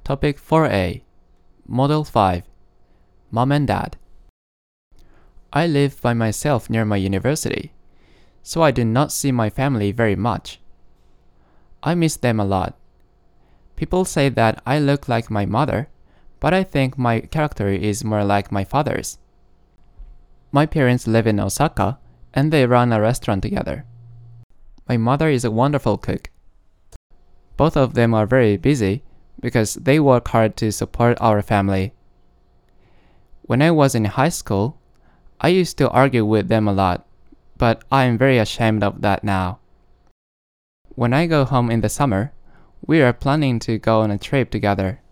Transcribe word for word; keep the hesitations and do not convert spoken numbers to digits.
Topic four A, Model five, Mom and Dad. I live by myself near my university, so I do not see my family very much. I miss them a lot. People say that I look like my mother, but I think my character is more like my father's. My parents live in Osaka, and they run a restaurant together. My mother is a wonderful cook. Both of them are very busy because they work hard to support our family. When I was in high school, I used to argue with them a lot, but I am very ashamed of that now. When I go home in the summer, we are planning to go on a trip together.